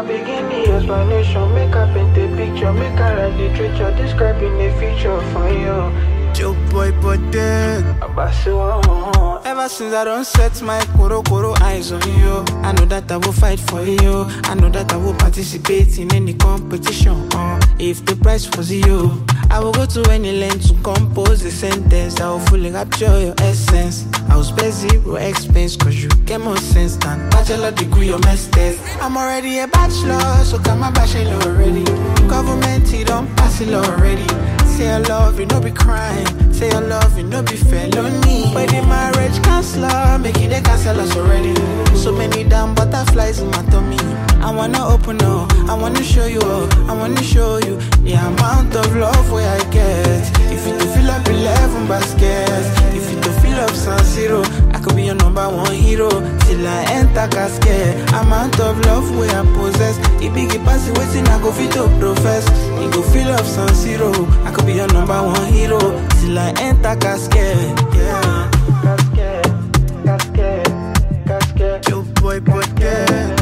I begin the explanation, make I paint a picture, make I write literature, describing the future for you. Joe boy, but dead. Ever since I don't set my koro eyes on you, I know that I will fight for you. I know that I will participate in any competition. If the price was you, I will go to any length to compose a sentence that will fully capture your essence. I will spare zero expense, cause you get more sense than bachelor degree or masters. I'm already a bachelor, so come my bachelor already. Government, he don't pass it already. Say I love you, no be crime. Say I love you, no be felony. But the marriage counselor, make it they cancel us already. So many damn butterflies in my tummy. I wanna open up, I wanna show you up, I wanna show you the amount of love where I get. If you to fill up 11 baskets, if you to fill up San Siro, I could be your number one hero till I enter casket. Amount of love where I possess. It big it pass it waiting, I go fit to profess. It go fill up San Siro, I could be your number one hero till I enter casket. Yeah. Casket. Joe boy, but yeah.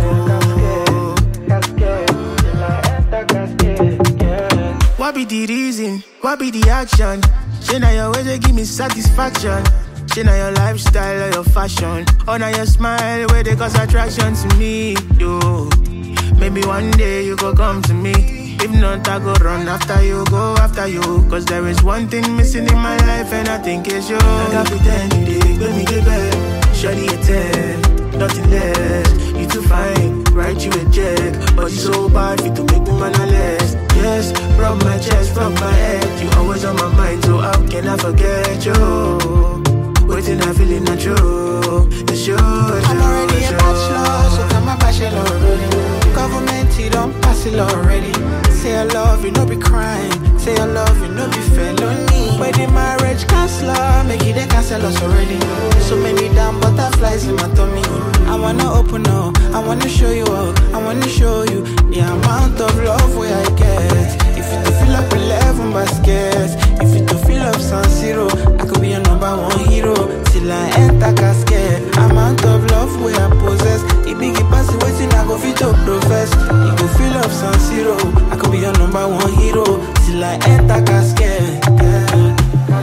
What be the reason? What be the action? Say now your way they give me satisfaction. Say now your lifestyle or your fashion. Or now your smile where they cause attraction to me. Yo, maybe one day you go come to me. If not, I go run after you, go after you. Cause there is one thing missing in my life and I think it's you. I got pretend you dig, let me get back. Shawty a 10, nothing less. You too fine, write you a check. But you so bad, fit to make me man a less. Yes, rub my chest, rub my head. You always on my mind, so how can I forget you? Waiting, I feeling not true. It's you, I'm already a bachelor, so come my bachelor already. Government, he don't pass it already. Say I love you, no be crime. Say I love you, no be felony. But the marriage counselor, make it they cancel us already. So many damn butterflies in my tummy. I wanna open up, I wanna show you up, I wanna show you the amount of love where I get. If you to fill up 11 baskets, if you to fill up San Siro, I could be your number one hero till I enter casket. Amount of love where I possess. It big it pass it waiting, I go fit to profess. You go fill up San Siro, I could be your number one hero till I enter casket. Yeah.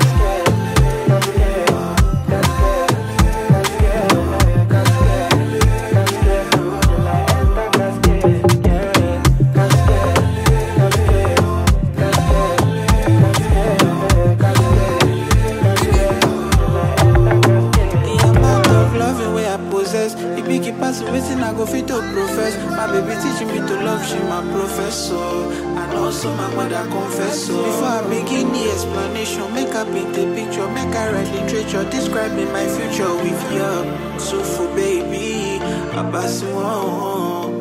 Waiting, I go fit to profess. My baby teaching me to love, she my professor. And also my mother confess so. Before I begin the explanation, make I paint a picture, make I write literature, describing my future with you. So for baby, I pass you on.